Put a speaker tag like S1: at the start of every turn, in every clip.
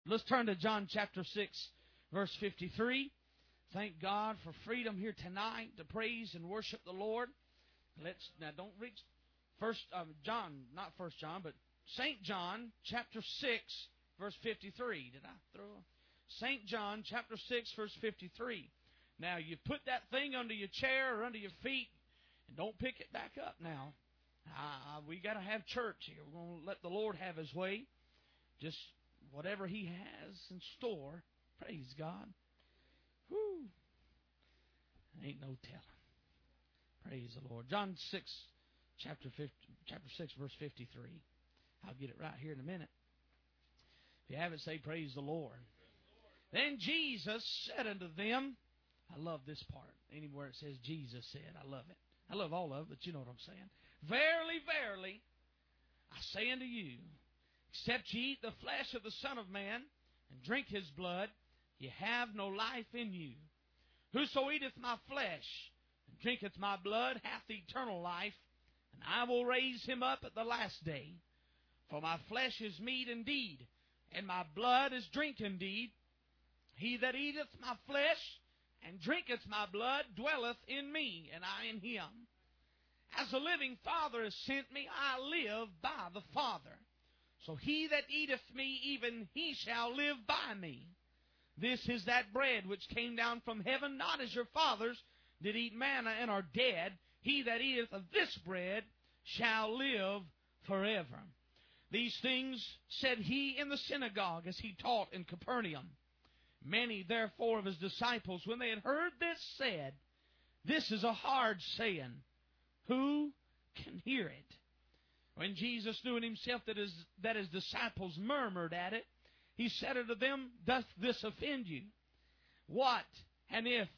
S1: Let's turn to John chapter 6, verse 53. Thank God for freedom here tonight to praise and worship the Lord. Now don't reach not First John, but St. John chapter 6, verse 53. Did I throw St. John chapter 6, verse 53. Now you put that thing under your chair or under your feet, and don't pick it back up now. We got to have church here. We're going to let the Lord have His way. Just whatever He has in store. Praise God. Whew. Ain't no telling. Praise the Lord. John 6, chapter 6, verse 53. I'll get it right here in a minute. If you haven't, say praise the Lord. Then Jesus said unto them, I love this part. Anywhere it says Jesus said, I love it. I love all of it, but you know what I'm saying. Verily, verily, I say unto you, except ye eat the flesh of the Son of Man and drink His blood, ye have no life in you. Whoso eateth my flesh and drinketh my blood hath eternal life, and I will raise him up at the last day. For my flesh is meat indeed, and my blood is drink indeed. He that eateth my flesh and drinketh my blood dwelleth in me, and I in him. As the living Father has sent me, I live by the Father. So he that eateth me, even he shall live by me. This is that bread which came down from heaven, not as your fathers did eat manna and are dead. He that eateth of this bread shall live forever. These things said he in the synagogue as he taught in Capernaum. Many therefore of his disciples, when they had heard this, said, This is a hard saying. Who can hear it? When Jesus knew in himself that his disciples murmured at it, he said unto them, Doth this offend you? What? And if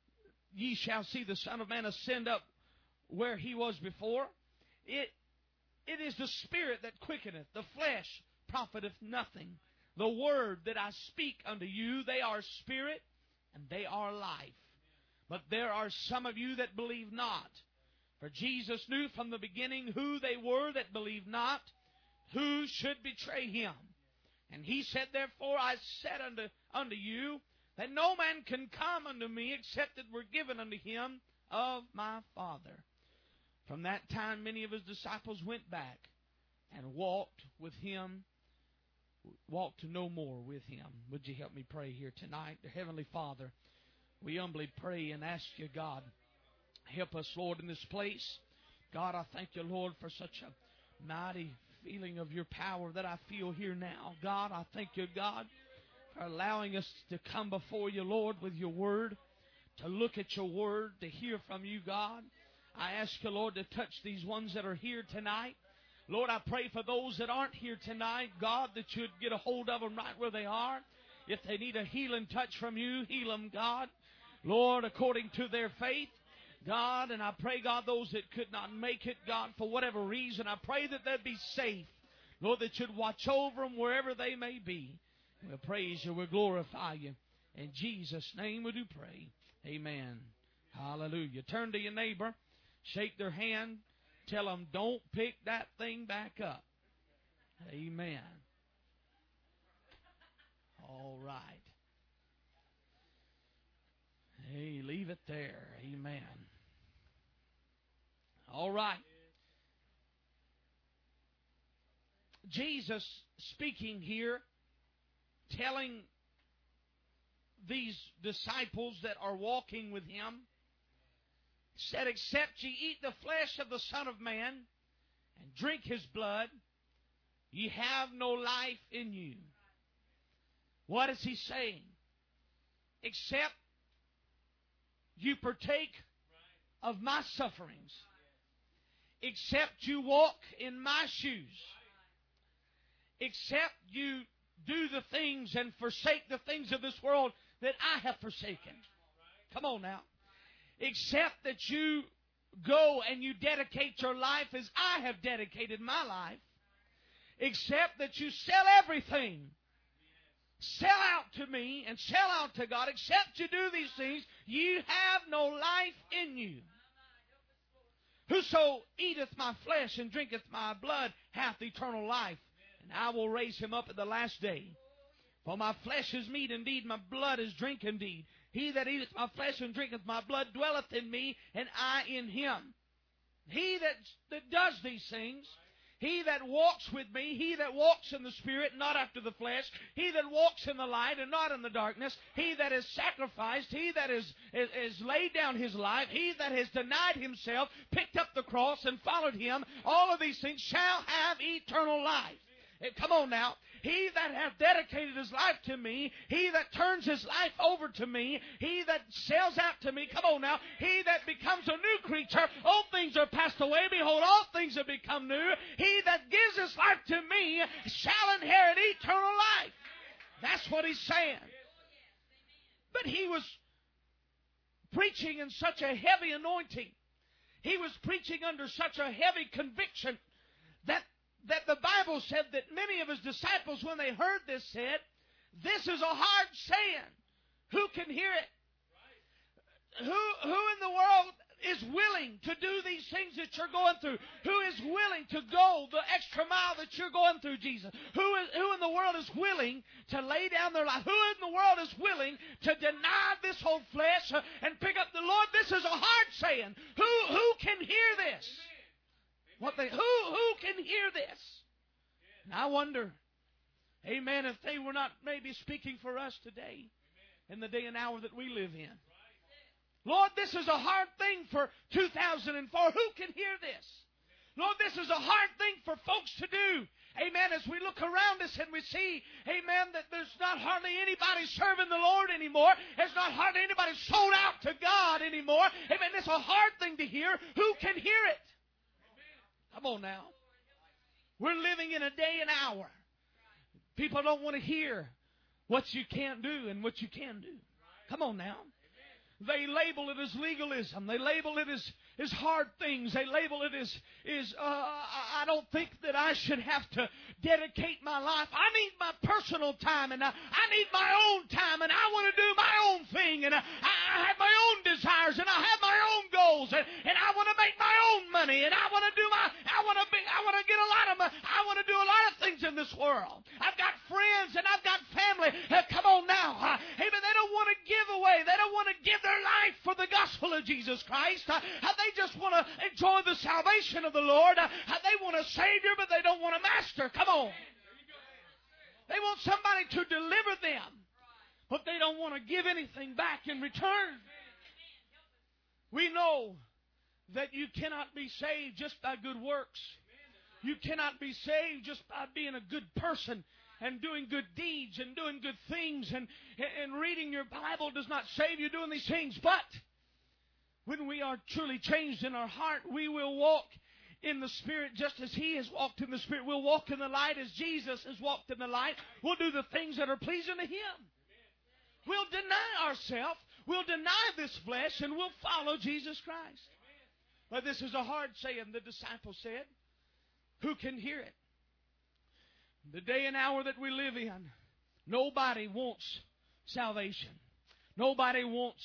S1: ye shall see the Son of Man ascend up where he was before, it is the Spirit that quickeneth, the flesh profiteth nothing. The word that I speak unto you, they are spirit, and they are life. But there are some of you that believe not. For Jesus knew from the beginning who they were that believed not, who should betray him. And he said, Therefore I said unto you, that no man can come unto me, except it were given unto him of my Father. From that time many of his disciples went back and walked no more with him. Would you help me pray here tonight? Dear Heavenly Father, we humbly pray and ask you, God, help us, Lord, in this place. God, I thank you, Lord, for such a mighty feeling of your power that I feel here now. God, I thank you, God, for allowing us to come before you, Lord, with your word, to look at your word, to hear from you, God. I ask you, Lord, to touch these ones that are here tonight. Lord, I pray for those that aren't here tonight, God, that you'd get a hold of them right where they are. If they need a healing touch from you, heal them, God. Lord, according to their faith, God, and I pray, God, those that could not make it, God, for whatever reason, I pray that they'd be safe. Lord, that you'd watch over them wherever they may be. We'll praise you, we'll glorify you. In Jesus' name we do pray. Amen. Hallelujah. Turn to your neighbor, shake their hand, tell them, don't pick that thing back up. Amen. All right. Hey, leave it there. Amen. All right. Jesus speaking here, telling these disciples that are walking with him, said, Except ye eat the flesh of the Son of Man and drink his blood, ye have no life in you. What is he saying? Except you partake of my sufferings, except you walk in my shoes, except you do the things and forsake the things of this world that I have forsaken. Come on now. Except that you go and you dedicate your life as I have dedicated my life. Except that you sell everything. Sell out to me and sell out to God. Except you do these things, you have no life in you. Whoso eateth my flesh and drinketh my blood hath eternal life, and I will raise him up at the last day. For my flesh is meat indeed, my blood is drink indeed. He that eateth my flesh and drinketh my blood dwelleth in me, and I in him. He that does these things, he that walks with me, he that walks in the Spirit, not after the flesh, he that walks in the light and not in the darkness, he that is sacrificed, he that is laid down his life, he that has denied himself, picked up the cross and followed him, all of these things shall have eternal life. Come on now. He that hath dedicated his life to me, he that turns his life over to me, he that sells out to me, come on now, he that becomes a new creature, old things are passed away, behold, all things have become new. He that gives his life to me shall inherit eternal life. That's what he's saying. But he was preaching in such a heavy anointing. He was preaching under such a heavy conviction that the Bible said that many of his disciples, when they heard this, said, "This is a hard saying. Who can hear it?" Who in the world is willing to do these things that you're going through? Who is willing to go the extra mile that you're going through, Jesus? Who in the world is willing to lay down their life? Who in the world is willing to deny this whole flesh and pick up the Lord? This is a hard saying. Who can hear this? Who can hear this? And I wonder, amen, if they were not maybe speaking for us today in the day and hour that we live in. Lord, this is a hard thing for 2004. Who can hear this? Lord, this is a hard thing for folks to do. Amen. As we look around us and we see, amen, that there's not hardly anybody serving the Lord anymore. There's not hardly anybody sold out to God anymore. Amen. It's a hard thing to hear. Who can hear it? Come on now. We're living in a day and hour. People don't want to hear what you can't do and what you can do. Come on now. They label it as legalism. They label it as hard things. They label it as I don't think that I should have to dedicate my life. I need my personal time, and I need my own time, and I want to do my own thing, and I have my own desires, and I have my own goals, and I want to make my own money, and I want to do I want to get a lot of I want to do a lot of things in this world. I've got friends and I've got family. Come on now. Hey, but they don't want to give away. They don't want to give their life for the gospel of Jesus Christ. They just want to enjoy the salvation of the Lord. They want a Savior, but they don't want a master. Come on. They want somebody to deliver them, but they don't want to give anything back in return. We know that you cannot be saved just by good works. You cannot be saved just by being a good person and doing good deeds and doing good things, and reading your Bible does not save you doing these things. But when we are truly changed in our heart, we will walk in the Spirit just as He has walked in the Spirit. We'll walk in the light as Jesus has walked in the light. We'll do the things that are pleasing to Him. We'll deny ourselves. We'll deny this flesh, and we'll follow Jesus Christ. But this is a hard saying, the disciples said. Who can hear it? The day and hour that we live in, nobody wants salvation. Nobody wants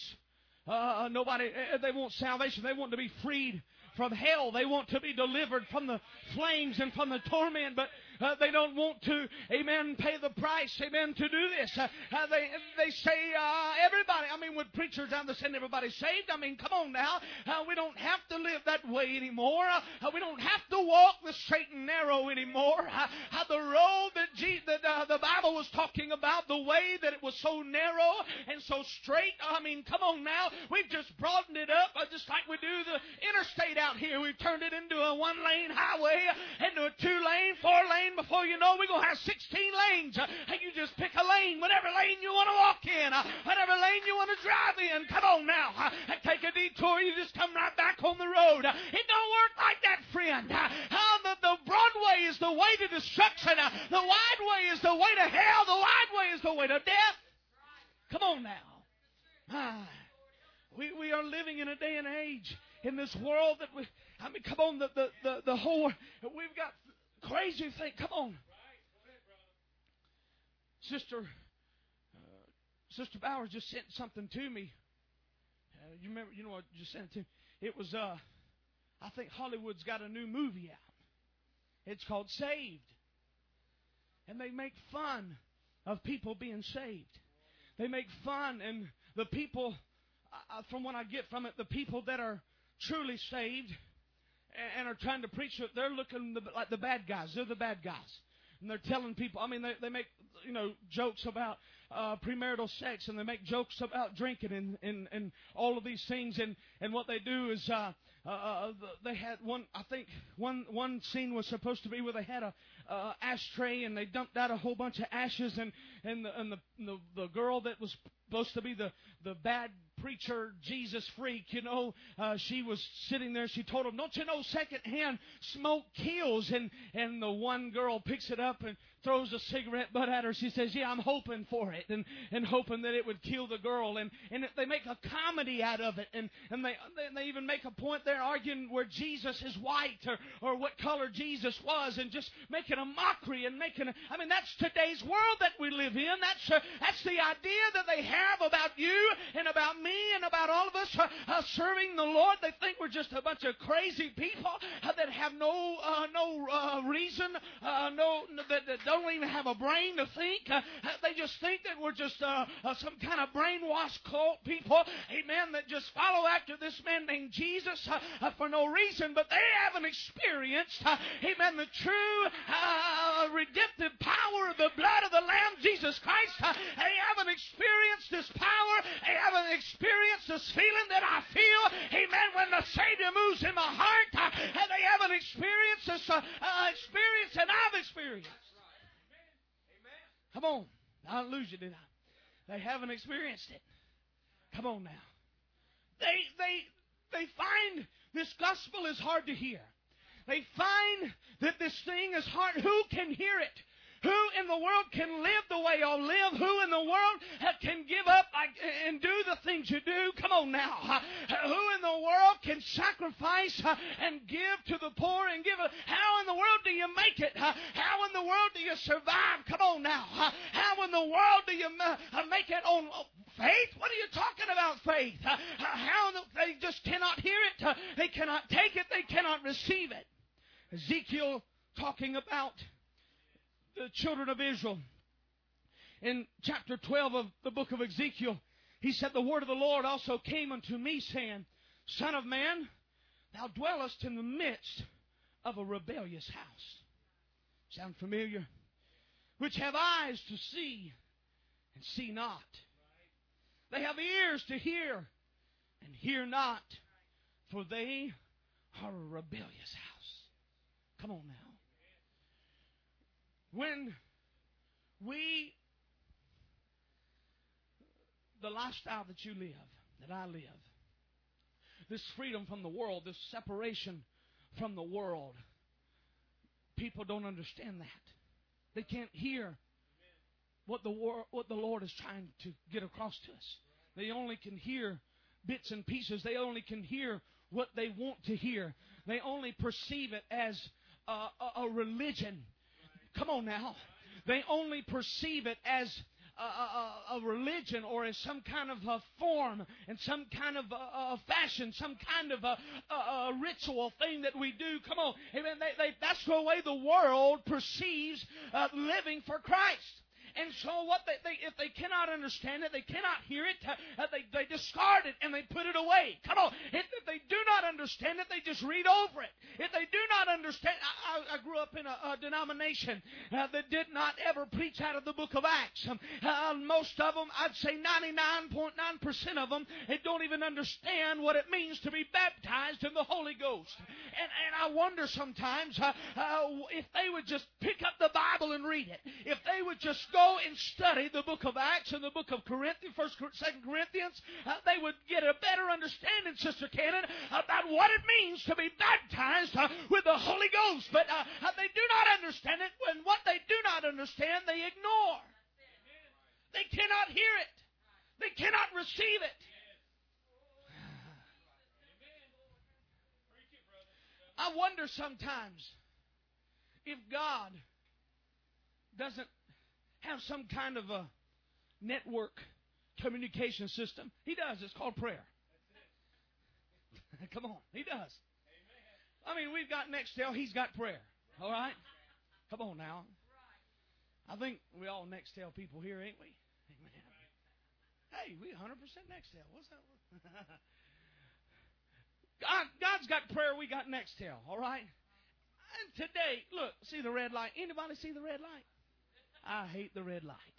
S1: they want salvation. They want to be freed from hell. They want to be delivered from the flames and from the torment, but they don't want to, amen, pay the price, amen, to do this. They say everybody, with preachers down the send everybody saved. Come on now. We don't have to live that way anymore. We don't have to walk the straight and narrow anymore. The road that the Bible was talking about, the way that it was so narrow and so straight. Come on now. We've just broadened it up just like we do the interstate out here. We've turned it into a 1-lane highway, into a 2-lane, 4-lane. Before you know, we're going to have 16 lanes. And you just pick a lane, whatever lane you want to walk in, whatever lane you want to drive in. Come on now. Take a detour, you just come right back on the road. It don't work like that, friend. The broad way is the way to destruction. The wide way is the way to hell. The wide way is the way to death. Come on now. We are living in a day and age in this world that come on, the whole, we've got crazy thing. Come on. Sister Bowers just sent something to me. You know what just sent it to me? It was, I think Hollywood's got a new movie out. It's called Saved. And they make fun of people being saved. They make fun, and the people, from what I get from it, the people that are truly saved and are trying to preach it, they're looking like the bad guys. They're the bad guys. And they're telling people, I mean, they make, jokes about premarital sex, and they make jokes about drinking and all of these things. And what they do is they had one scene was supposed to be where they had a ashtray, and they dumped out a whole bunch of ashes, and the girl that was supposed to be the bad preacher, Jesus freak, she was sitting there. She told him, "Don't you know secondhand smoke kills?" And the one girl picks it up and throws a cigarette butt at her. She says, "Yeah, I'm hoping for it," and hoping that it would kill the girl. And they make a comedy out of it. And they even make a point there arguing where Jesus is white or what color Jesus was, and just making a mockery and that's today's world that we live in. That's the idea that they have about you and about me and about all of us serving the Lord. They think we're just a bunch of crazy people that have no reason, that don't even have a brain to think. They just think that we're just some kind of brainwashed cult people, amen, that just follow after this man named Jesus for no reason, but they haven't experienced, amen, the true redemptive power of the blood of the Lamb, Jesus Christ. They haven't experienced this power. They haven't experienced this feeling that I feel, amen, when the Savior moves in my heart. They haven't experienced this experience that I've experienced. Come on. I didn't lose you, did I? They haven't experienced it. Come on now. They find this gospel is hard to hear. They find that this thing is hard. Who can hear it? Who in the world can live the way y'all live? Who in the world can give up and do the things you do? Come on now. Who in the world can sacrifice and give to the poor and give? How in the world do you make it? How in the world do you survive? Come on now. How in the world do you make it on faith? What are you talking about, faith? They just cannot hear it. They cannot take it. They cannot receive it. Ezekiel talking about the children of Israel. In chapter 12 of the book of Ezekiel, he said, "The word of the Lord also came unto me, saying, Son of man, thou dwellest in the midst of a rebellious house." Sound familiar? "Which have eyes to see and see not. They have ears to hear and hear not, for they are a rebellious house." Come on now. When the lifestyle that you live, that I live, this freedom from the world, this separation from the world, people don't understand that. They can't hear what the Lord is trying to get across to us. They only can hear bits and pieces. They only can hear what they want to hear. They only perceive it as a religion. Come on now. They only perceive it as a religion, or as some kind of a form and some kind of a fashion, some kind of a ritual thing that we do. Come on. Amen. That's the way the world perceives living for Christ. And so if they cannot understand it, they cannot hear it, they discard it and they put it away. Come on. If they do not understand it, they just read over it. If they do not understand, I grew up in a denomination that did not ever preach out of the book of Acts. Most of them, I'd say 99.9% of them, they don't even understand what it means to be baptized in the Holy Ghost. And I wonder sometimes if they would just pick up the Bible and read it. If they would just go and study the book of Acts and the book of Corinthians, 1st, 2nd Corinthians, they would get a better understanding, Sister Cannon, about what it means to be baptized with the Holy Ghost. But they do not understand it. When what they do not understand, they ignore. They cannot hear it. They cannot receive it. I wonder sometimes if God doesn't have some kind of a network communication system. He does. It's called prayer. Come on. He does. I mean, we've got Nextel. He's got prayer. All right? Come on now. I think we all Nextel people here, ain't we? Amen. Hey, we 100% Nextel. What's that? God's got prayer, we got Nextel, all right? And today, look, see the red light. Anybody see the red light? I hate the red light.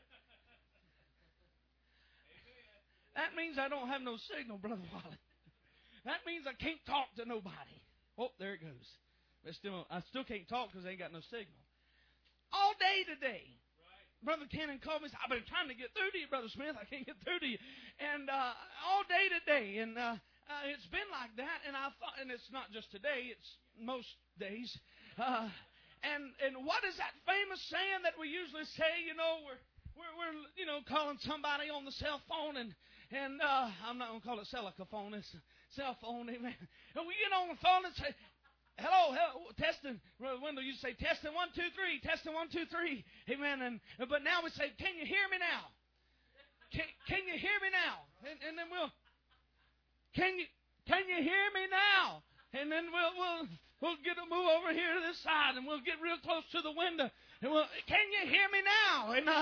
S1: That means I don't have no signal, Brother Wally. That means I can't talk to nobody. Oh, there it goes. But I still can't talk because I ain't got no signal. All day today, Brother Cannon called me and said, I've been trying to get through to you, Brother Smith. I can't get through to you. And all day today. And it's been like that. And I thought, and it's not just today, it's most days. And what is that famous saying that we usually say, we're calling somebody on the cell phone and I'm not going to call it cell-a-phone, it's a cell phone, amen. And we get on the phone and say, hello, testing. Wendell, you say testing 1, 2, 3, testing 1, 2, 3, amen. But now we say, can you hear me now? Can you hear me now? And then can you hear me now? And then we'll get a move over here to this side, and we'll get real close to the window. And can you hear me now? And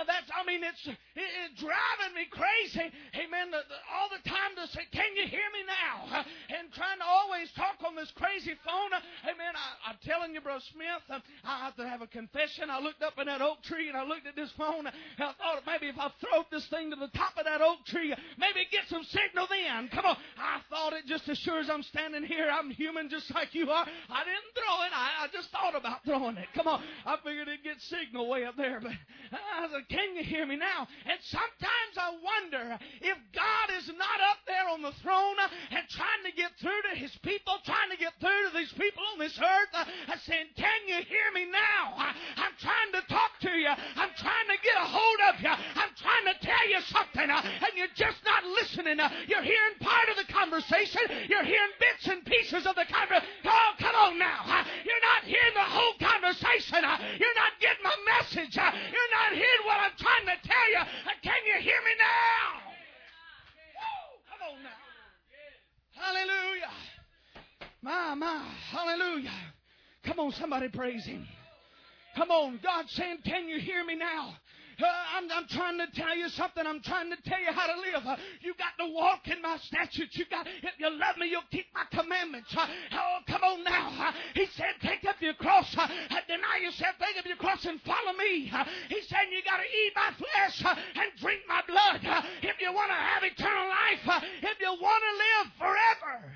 S1: it's driving me crazy. Amen. All the time to say, can you hear me now? And trying to always talk on this crazy phone. Amen. I'm telling you, Brother Smith, I have to have a confession. I looked up in that oak tree and I looked at this phone. I thought maybe if I throw this thing to the top of that oak tree, maybe get some signal then. Come on. I thought it just as sure as I'm standing here. I'm human just like you are. I didn't throw it. I just thought about throwing it. Come on. I figured it'd get signal way up there. But I said, can you hear me now? And sometimes I wonder if God is not up there on the throne and trying to get through to His people, trying to get through to these people on this earth, saying, can you hear me now? I'm trying to talk to you. I'm trying to get a hold of you. I'm trying to tell you something, and you're just not listening. You're hearing part of the conversation. You're hearing bits and pieces of the conversation. Oh, come on now. You're not hearing the whole conversation. You're not getting my message. You're not hearing what I'm trying to tell you. Can you hear me now? Woo, come on now. Hallelujah. My, hallelujah. Come on, somebody praise Him. Come on, God's saying, can you hear me now? I'm trying to tell you something. I'm trying to tell you how to live. You got to walk in my statutes. If you love me, you'll keep my commandments. Oh, come on now. He said, take up your cross. Deny yourself, take up your cross and follow me. He said, you got to eat my flesh and drink my blood. If you want to have eternal life, if you want to live forever.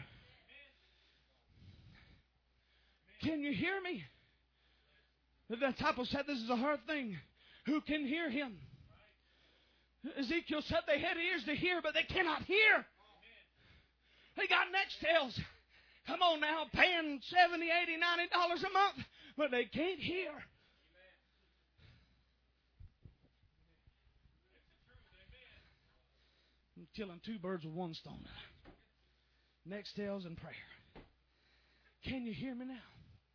S1: Can you hear me? The disciples said this is a hard thing. Who can hear Him? Ezekiel said they had ears to hear, but they cannot hear. They got Nextels. Come on now, paying $70, $80, $90 a month, but they can't hear. I'm killing two birds with one stone. Nextels and prayer. Can you hear me now?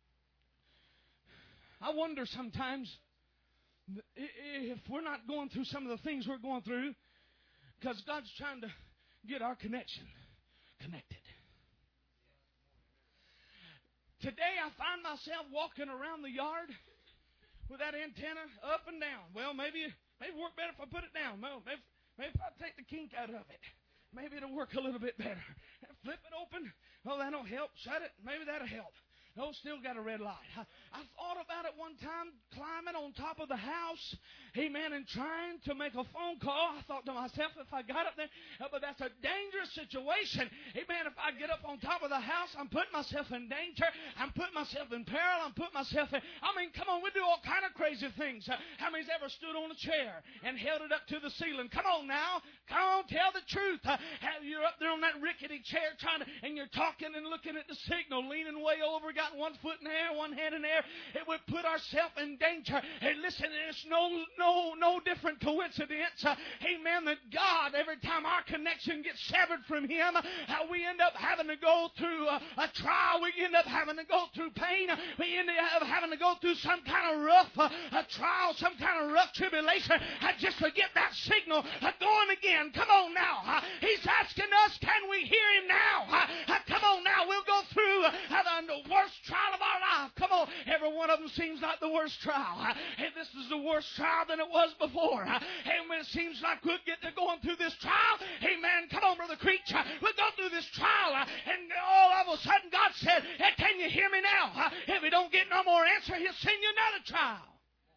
S1: I wonder sometimes if we're not going through some of the things we're going through because God's trying to get our connection connected. Today I find myself walking around the yard with that antenna up and down. Well, maybe it work better if I put it down. Well, maybe if I take the kink out of it. Maybe it'll work a little bit better. Flip it open. Oh, that'll help. Shut it. Maybe that'll help. No, still got a red light. I thought about it one time, climbing on top of the house, amen, and trying to make a phone call. I thought to myself, if I got up there, but that's a dangerous situation. Amen, if I get up on top of the house, I'm putting myself in danger. I'm putting myself in peril. I'm putting myself in, come on, we do all kind of crazy things. How many's ever stood on a chair and held it up to the ceiling? Come on now. Come on, tell the truth. You're up there on that rickety chair and you're talking and looking at the signal, leaning way over, got one foot in the air, one hand in the air. It would put ourselves in danger. And listen, it's no different coincidence. Amen. That God, every time our connection gets severed from Him, we end up having to go through a trial. We end up having to go through pain. We end up having to go through some kind of rough trial, some kind of rough tribulation, just to get that signal going again. Come on now. He's asking us, can we hear Him now? Come on now. We'll go through the worst trial of our life. Come on. Every one of them seems like the worst trial, and this is the worst trial than it was before, and when it seems like we'll get to going through this trial, amen, come on, Brother Creech, we'll go through this trial, and all of a sudden God said, hey, can you hear me now? If we don't get no more answer, He'll send you another trial.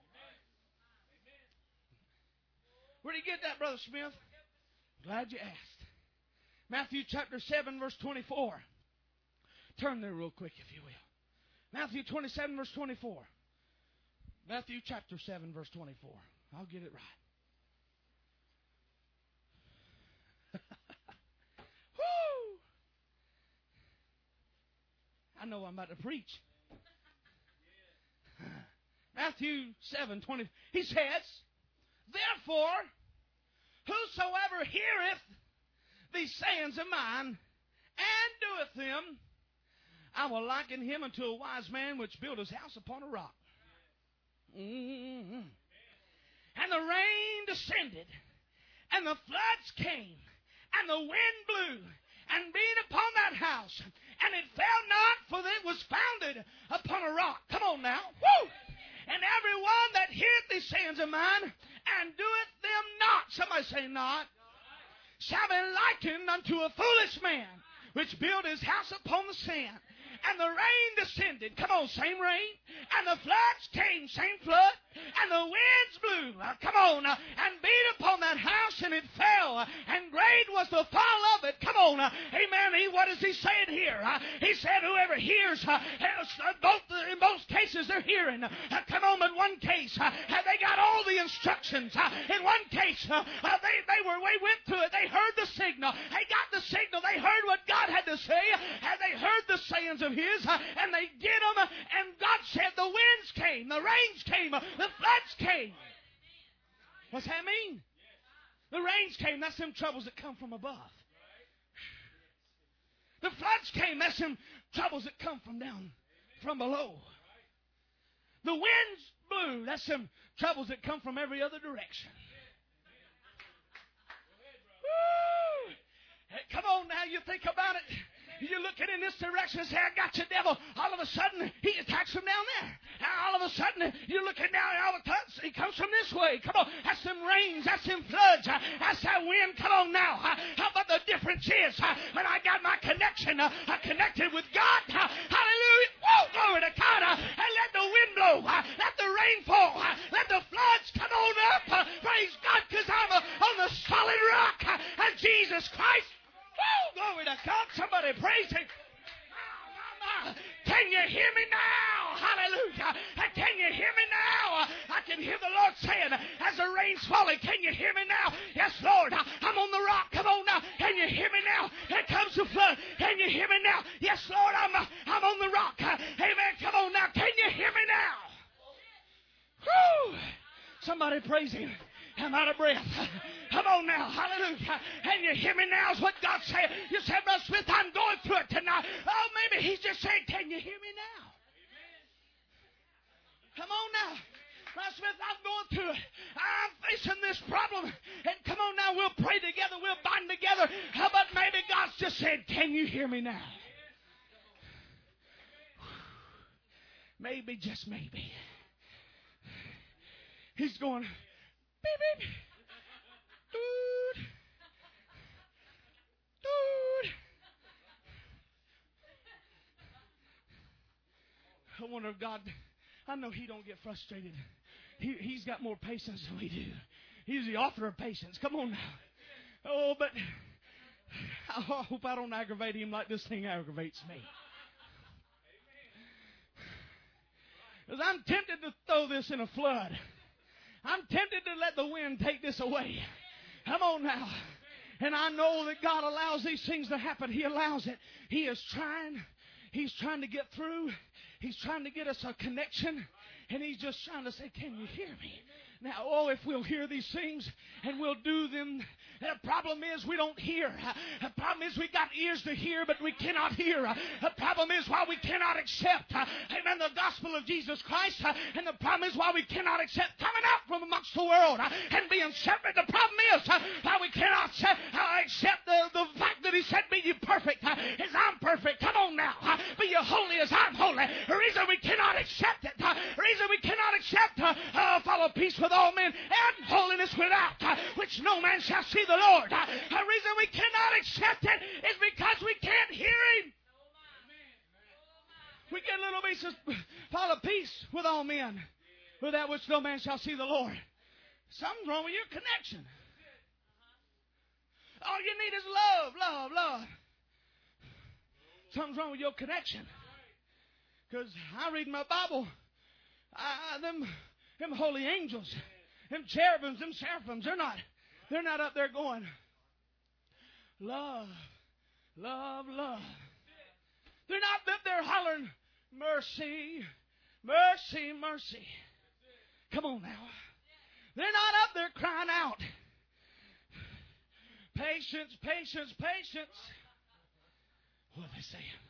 S1: Where did you get that, Brother Smith? Glad you asked. Matthew chapter 7, verse 24. Turn there real quick, if you will. Matthew 27, verse 24. Matthew chapter 7, verse 24. I'll get it right. Woo! I know I'm about to preach. Matthew 7, 20. He says, therefore, whosoever heareth these sayings of mine, and doeth them, I will liken him unto a wise man which built his house upon a rock. Mm-hmm. And the rain descended, and the floods came, and the wind blew, and beat upon that house, and it fell not, for it was founded upon a rock. Come on now. Woo! And everyone that heareth these sayings of mine, and doeth them not, somebody say not, shall be likened unto a foolish man, which built his house upon the sand. And the rain descended. Come on, same rain. And the floods came, same flood. And the winds blew. Come on. And beat upon that house, and it fell. And great was the fall of it. Come on. Amen. What is he saying here? He said, whoever hears, in both cases they're hearing. Come on, in one case, they got all the instructions. In one case, they went through it. They heard the signal. They got the signal. They heard what God had to say. And they heard the sayings of His, and they did them, and God said the winds came, the rains came, the floods came. What's that mean? The rains came, that's them troubles that come from above. The floods came, that's them troubles that come from down, from below. The winds blew, that's them troubles that come from every other direction. Woo! Hey, come on now, you think about it. You're looking in this direction and say, I got you, devil. All of a sudden, he attacks from down there. And all of a sudden, you're looking down and all of a sudden, he comes from this way. Come on. That's them rains. That's them floods. That's that wind. Come on now. How about the difference is when I got my connection, connected with God. Hallelujah. Woo, glory to God. And let the wind blow. Let the rain fall. Let the floods come on up. Praise God, because I'm on the solid rock of Jesus Christ. Woo! Glory to God. Somebody praise Him. Can you hear me now? Hallelujah. Can you hear me now? I can hear the Lord saying, as the rain's falling, can you hear me now? Yes, Lord. I'm on the rock. Come on now. Can you hear me now? Here comes the flood. Can you hear me now? Yes, Lord. I'm on the rock. Amen. Come on now. Can you hear me now? Woo! Somebody praise Him. I'm out of breath. Come on now. Hallelujah. And you hear me now is what God said. You said, Brother Smith, I'm going through it tonight. Oh, maybe He's just saying, can you hear me now? Come on now. Brother Smith, I'm going through it. I'm facing this problem. And come on now, we'll pray together. We'll bind together. How about maybe God's just said, can you hear me now? Maybe, just maybe. He's going, beep, beep. Dude. I wonder if God, I know He don't get frustrated. He's got more patience than we do. He's the author of patience. Come on now. Oh, but I hope I don't aggravate Him like this thing aggravates me. Because I'm tempted to throw this in a flood. I'm tempted to let the wind take this away. Come on now. And I know that God allows these things to happen. He allows it. He is trying. He's trying to get through. He's trying to get us a connection. And He's just trying to say, can you hear me? Now, if we'll hear these things and we'll do them, the problem is we don't hear. The problem is we got ears to hear, but we cannot hear. The problem is why we cannot accept, amen, the gospel of Jesus Christ. And the problem is why we cannot accept coming out from amongst the world and being separate. The problem is why we cannot accept the fact that He said, be ye perfect as I'm perfect. Come on now. Be ye holy as I'm holy. The reason we cannot accept it, the reason which no man shall see the Lord. The reason we cannot accept it is because we can't hear Him. We get a little piece of fall of peace with all men, with that which no man shall see the Lord. Something's wrong with your connection. All you need is love, love, love. Something's wrong with your connection. Because I read my Bible, them holy angels, them cherubims, them seraphims, they're not up there going, love, love, love. They're not up there hollering, mercy, mercy, mercy. Come on now. They're not up there crying out, patience, patience, patience. What are they saying?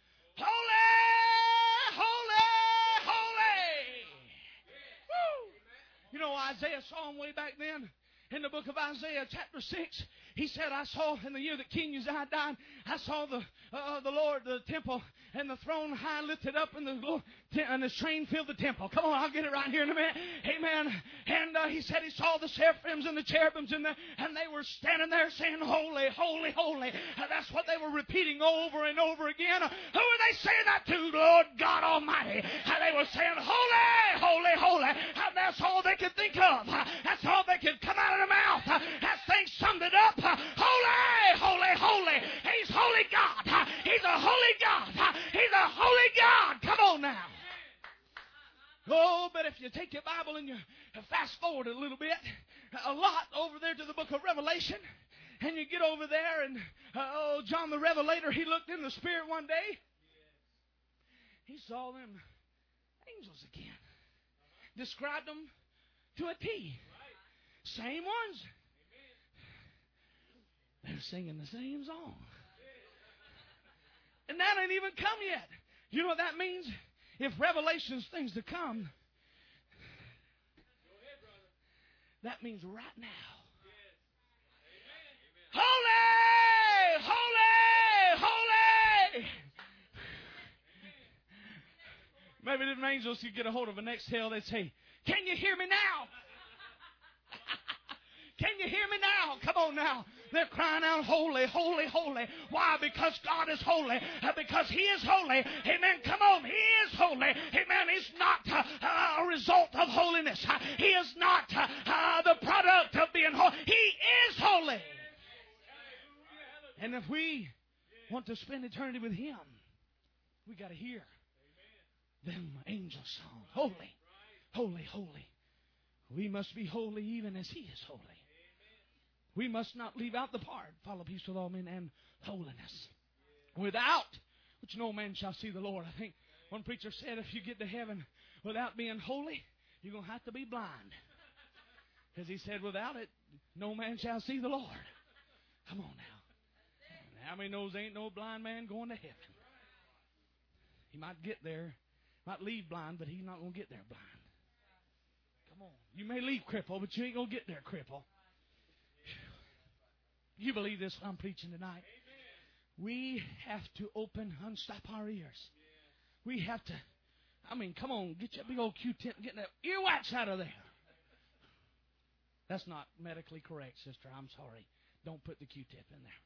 S1: Holy, holy, holy. Woo. You know, Isaiah saw him way back then. In the book of Isaiah, chapter 6, he said, I saw in the year that King Uzziah died, I saw the Lord, the temple, and the throne high lifted up, and the train filled the temple. Come on, I'll get it right here in a minute. Amen. And he said he saw the seraphims and the cherubims, and they were standing there saying, holy, holy, holy. That's what they were repeating over and over again. Who are they saying that to? Lord God Almighty. They were saying, holy, holy, holy. And that's all they could think of. That's all they could come out of their mouth. That thing summed it up. Holy, holy, holy. He's holy God. He's a holy God. He's a holy God. Come on now. Oh, but if you take your Bible and you fast forward a little bit, a lot over there to the book of Revelation, and you get over there, and John the Revelator, he looked in the Spirit one day. He saw them angels again. Described them to a T. Same ones. They're singing the same song. And that ain't even come yet. You know what that means? If Revelation's things to come, that means right now. Holy! Holy! Holy! Maybe the angels could get a hold of an exhale. They'd say, can you hear me now? Can you hear me now? Come on now. They're crying out, holy, holy, holy. Why? Because God is holy. Because He is holy. Amen. Come on. He is holy. Amen. He's not a result of holiness. He is not the product of being holy. He is holy. And if we want to spend eternity with Him, we got to hear them angel songs. Holy, holy, holy. We must be holy even as He is holy. We must not leave out the part, follow peace with all men and holiness. Without which no man shall see the Lord. I think one preacher said if you get to heaven without being holy, you're going to have to be blind. Because he said without it, no man shall see the Lord. Come on now. How many knows ain't no blind man going to heaven? He might get there, might leave blind, but he's not going to get there blind. Come on. You may leave crippled, but you ain't going to get there crippled. You believe this I'm preaching tonight? We have to unstop our ears. We have to, come on, get your big old Q-tip and get that earwax out of there. That's not medically correct, sister. I'm sorry. Don't put the Q-tip in there.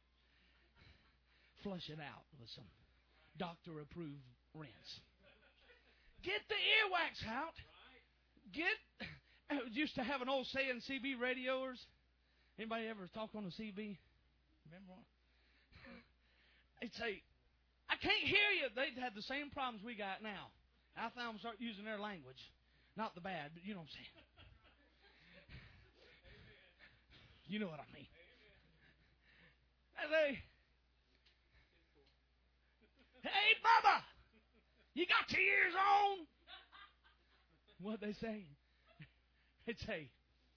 S1: Flush it out with some doctor-approved rinse. Get the earwax out. Used to have an old saying, CB radios. Anybody ever talk on a CB? Remember one? They'd say, I can't hear you. They'd have the same problems we got now. I found them start using their language. Not the bad, but you know what I'm saying. You know what I mean. They say, hey, Bubba, you got your ears on? What they say? They'd say,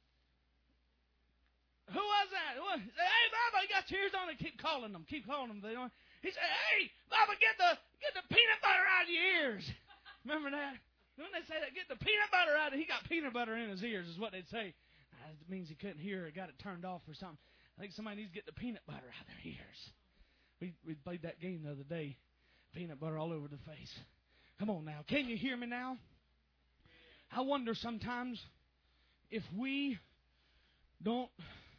S1: who was that? Say, hey, Bubba, you got your ears on? And keep calling them. They don't. He said, hey, Bubba, get the peanut butter out of your ears. Remember that? When they say that, get the peanut butter out of, he got peanut butter in his ears is what they'd say. It means he couldn't hear or got it turned off or something. I think somebody needs to get the peanut butter out of their ears. We played that game the other day. Peanut butter all over the face. Come on now. Can you hear me now? I wonder sometimes if we Don't.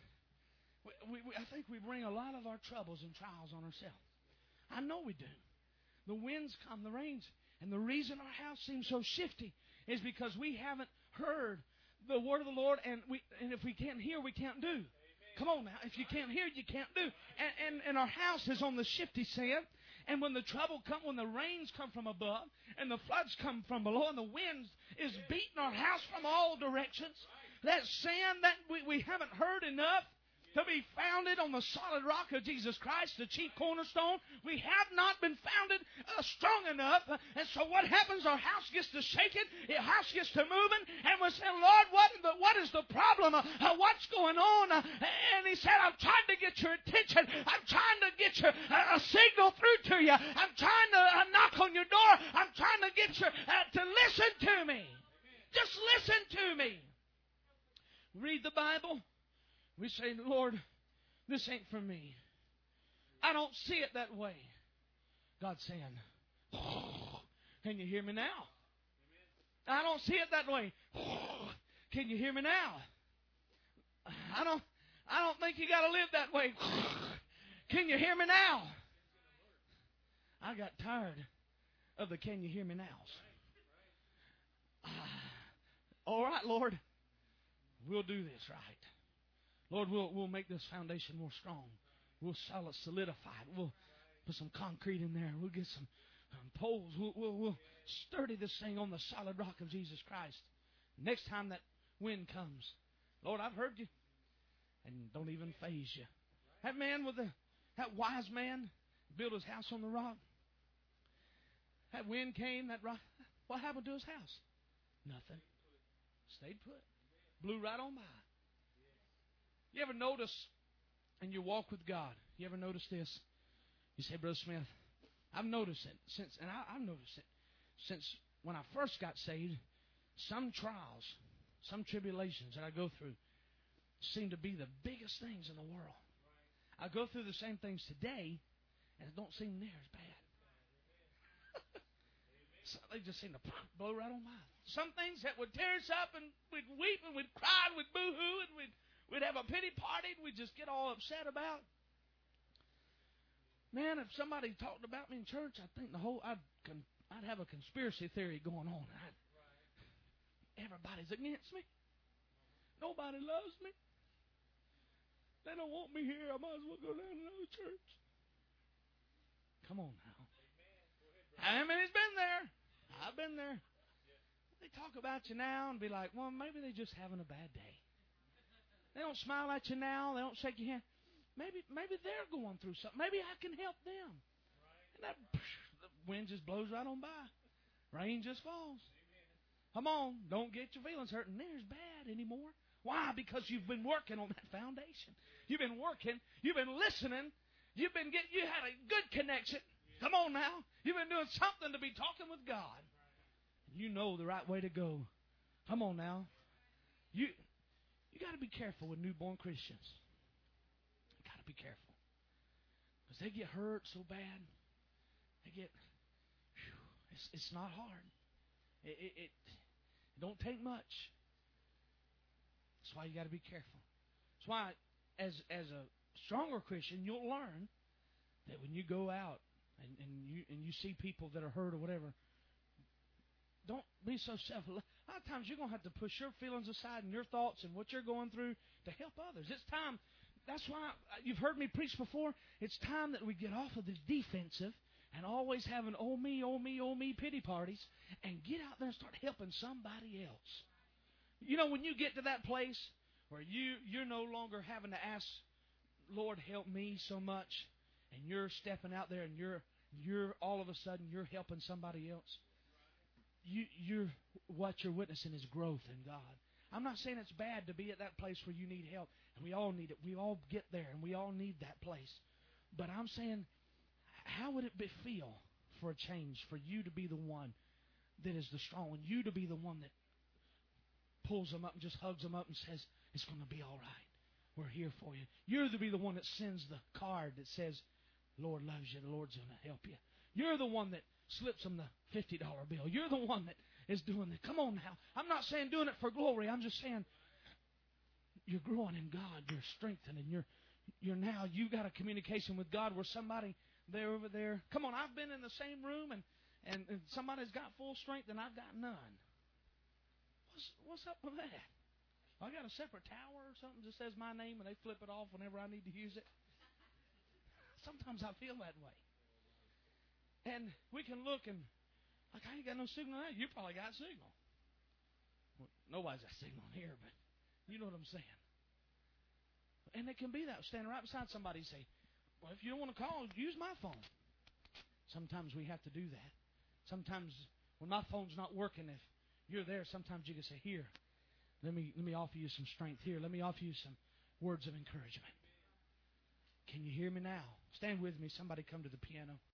S1: I think we bring a lot of our troubles and trials on ourselves. I know we do. The winds come, the rains. And the reason our house seems so shifty is because we haven't heard the word of the Lord, and if we can't hear, we can't do. Come on now. If you can't hear, you can't do. And our house is on the shifty sand. And when the trouble comes, when the rains come from above, and the floods come from below, and the winds is beating our house from all directions, that sand that we haven't heard enough to be founded on the solid rock of Jesus Christ, the chief cornerstone. We have not been founded strong enough. And so what happens? Our house gets to shaking. Our house gets to moving. And we're saying, Lord, what is the problem? What's going on? And He said, I'm trying to get your attention. I'm trying to get you a signal through to you. I'm trying to knock on your door. I'm trying to get you to listen to me. Just listen to me. Read the Bible. We say, Lord, this ain't for me. I don't see it that way. God's saying, can you hear me now? I don't see it that way. Can you hear me now? I don't think you got to live that way. Can you hear me now? I got tired of the can you hear me nows. All right, Lord, we'll do this right. Lord, we'll make this foundation more strong. We'll solidify it. We'll put some concrete in there. We'll get some poles. We'll sturdy this thing on the solid rock of Jesus Christ. Next time that wind comes, Lord, I've heard you, and don't even faze you. That wise man built his house on the rock. That wind came, that rock. What happened to his house? Nothing. Stayed put. Blew right on by. You ever notice in your walk with God, you ever notice this? You say, Brother Smith, I've noticed it I've noticed it since when I first got saved. Some trials, some tribulations that I go through seem to be the biggest things in the world. I go through the same things today, and it don't seem near as bad. So they just seem to blow right on by. Some things that would tear us up, and we'd weep, and we'd cry, and we'd boo-hoo, and we'd have a pity party, and we'd just get all upset about. Man, if somebody talked about me in church, I think I'd have a conspiracy theory going on. Everybody's against me. Nobody loves me. They don't want me here. I might as well go down to another church. Come on now. I mean, it's been there. I've been there. They talk about you now and be like, well, maybe they're just having a bad day. They don't smile at you now. They don't shake your hand. Maybe they're going through something. Maybe I can help them. And the wind just blows right on by. Rain just falls. Come on, don't get your feelings hurt near as bad anymore. Why? Because you've been working on that foundation. You've been working. You've been listening. You had a good connection. Come on now. You've been doing something to be talking with God. You know the right way to go. Come on now. You got to be careful with newborn Christians. You got to be careful. Because they get hurt so bad. It's not hard. It don't take much. That's why you got to be careful. That's why as a stronger Christian, you'll learn that when you go out and you see people that are hurt or whatever, don't be so self-less. A lot of times you're going to have to push your feelings aside and your thoughts and what you're going through to help others. It's time. That's why you've heard me preach before. It's time that we get off of the defensive and always having oh me pity parties and get out there and start helping somebody else. You know, when you get to that place where you're no longer having to ask, Lord, help me so much, and you're stepping out there and you're all of a sudden you're helping somebody else. What you're witnessing is growth in God. I'm not saying it's bad to be at that place where you need help, and we all need it. We all get there, and we all need that place. But I'm saying, how would it feel for a change, for you to be the one that is the strong one, you to be the one that pulls them up and just hugs them up and says, it's going to be all right. We're here for you. You're to be the one that sends the card that says, Lord loves you, the Lord's going to help you. You're the one that slips them the $50 bill. You're the one that is doing it. Come on now. I'm not saying doing it for glory. I'm just saying you're growing in God. You're strengthening. You got a communication with God where somebody there over there. Come on, I've been in the same room and somebody's got full strength and I've got none. What's up with that? I got a separate tower or something that says my name and they flip it off whenever I need to use it. Sometimes I feel that way. And we can look and, like, I ain't got no signal now. You probably got signal. Well, nobody's got signal here, but you know what I'm saying. And it can be that, standing right beside somebody and say, well, if you don't want to call, use my phone. Sometimes we have to do that. Sometimes when my phone's not working, if you're there, sometimes you can say, here, let me offer you some strength. Here, let me offer you some words of encouragement. Can you hear me now? Stand with me. Somebody come to the piano.